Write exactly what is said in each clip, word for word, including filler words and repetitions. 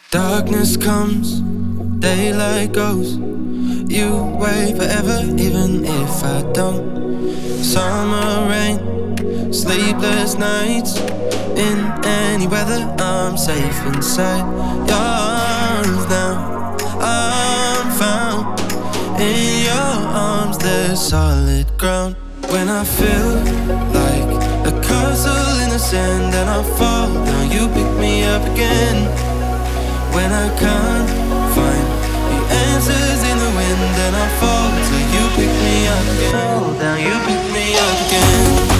Darkness comes, daylight goes. You wait forever, even if I don't. Summer rain, sleepless nights. In any weather, I'm safe inside your arms now. I'm found in your arms, there's solid ground. When I feel like a castle in the sand and I fall down, you pick me up again. When I can't find the answers in the wind, and I fall till you pick me up again. Fall down, you pick me up again.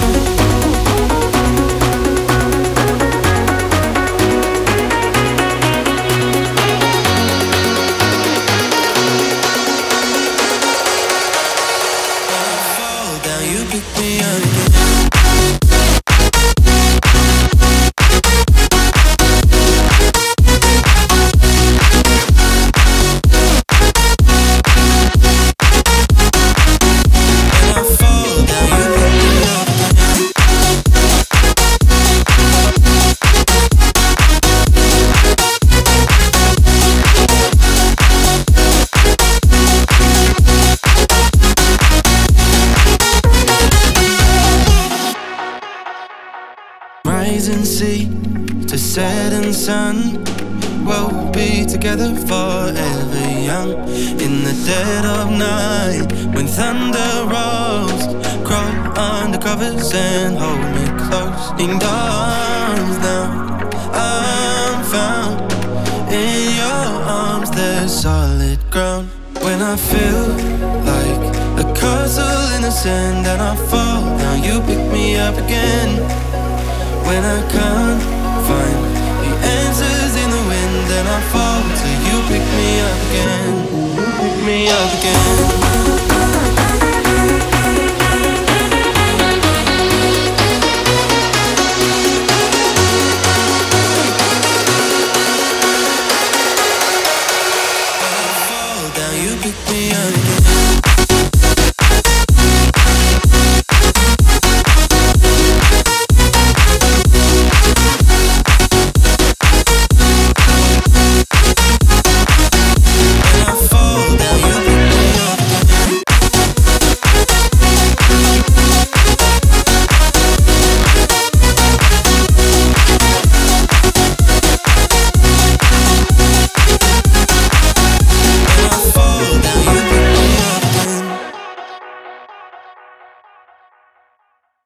Rising sea to setting sun, we'll be together forever young. In the dead of night, when thunder rolls, crawl under covers and hold me close. In your arms now, I'm found. In your arms there's solid ground. When I feel like a castle in the sand and I fall down, you pick me up again. When I can't find the answers in the wind, and I fall till you pick me up again. You pick me up again.